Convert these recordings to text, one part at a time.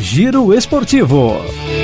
Giro Esportivo.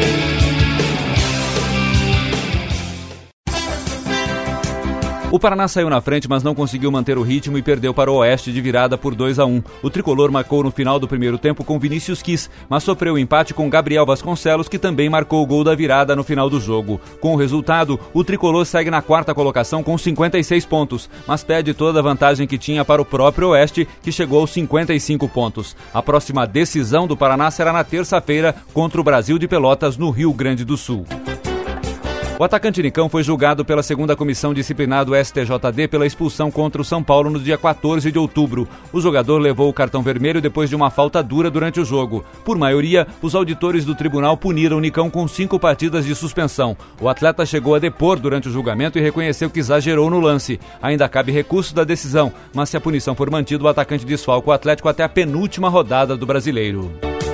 O Paraná saiu na frente, mas não conseguiu manter o ritmo e perdeu para o Oeste de virada por 2-1. O tricolor marcou no final do primeiro tempo com Vinícius Quis, mas sofreu o empate com Gabriel Vasconcelos, que também marcou o gol da virada no final do jogo. Com o resultado, o tricolor segue na quarta colocação com 56 pontos, mas perde toda a vantagem que tinha para o próprio Oeste, que chegou aos 55 pontos. A próxima decisão do Paraná será na terça-feira contra o Brasil de Pelotas, no Rio Grande do Sul. O atacante Nicão foi julgado pela segunda comissão disciplinar do STJD pela expulsão contra o São Paulo no dia 14 de outubro. O jogador levou o cartão vermelho depois de uma falta dura durante o jogo. Por maioria, os auditores do tribunal puniram o Nicão com 5 partidas de suspensão. O atleta chegou a depor durante o julgamento e reconheceu que exagerou no lance. Ainda cabe recurso da decisão, mas se a punição for mantida, o atacante desfalca o Atlético até a penúltima rodada do Brasileiro.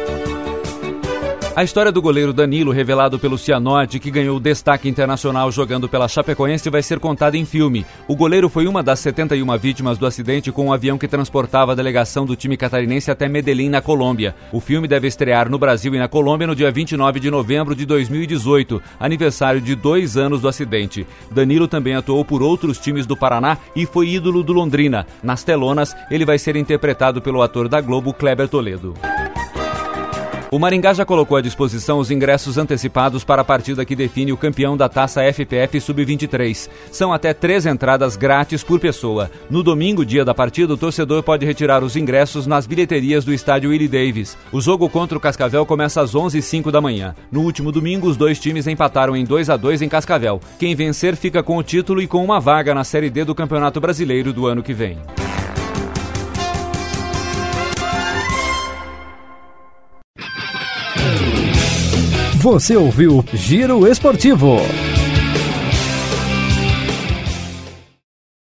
A história do goleiro Danilo, revelado pelo Cianorte, que ganhou destaque internacional jogando pela Chapecoense, vai ser contada em filme. O goleiro foi uma das 71 vítimas do acidente com um avião que transportava a delegação do time catarinense até Medellín, na Colômbia. O filme deve estrear no Brasil e na Colômbia no dia 29 de novembro de 2018, aniversário de 2 anos do acidente. Danilo também atuou por outros times do Paraná e foi ídolo do Londrina. Nas telonas, ele vai ser interpretado pelo ator da Globo, Kleber Toledo. O Maringá já colocou à disposição os ingressos antecipados para a partida que define o campeão da Taça FPF Sub-23. São até 3 entradas grátis por pessoa. No domingo, dia da partida, o torcedor pode retirar os ingressos nas bilheterias do estádio Willie Davis. O jogo contra o Cascavel começa às 11h05 da manhã. No último domingo, os dois times empataram em 2-2 em Cascavel. Quem vencer fica com o título e com uma vaga na Série D do Campeonato Brasileiro do ano que vem. Você ouviu Giro Esportivo.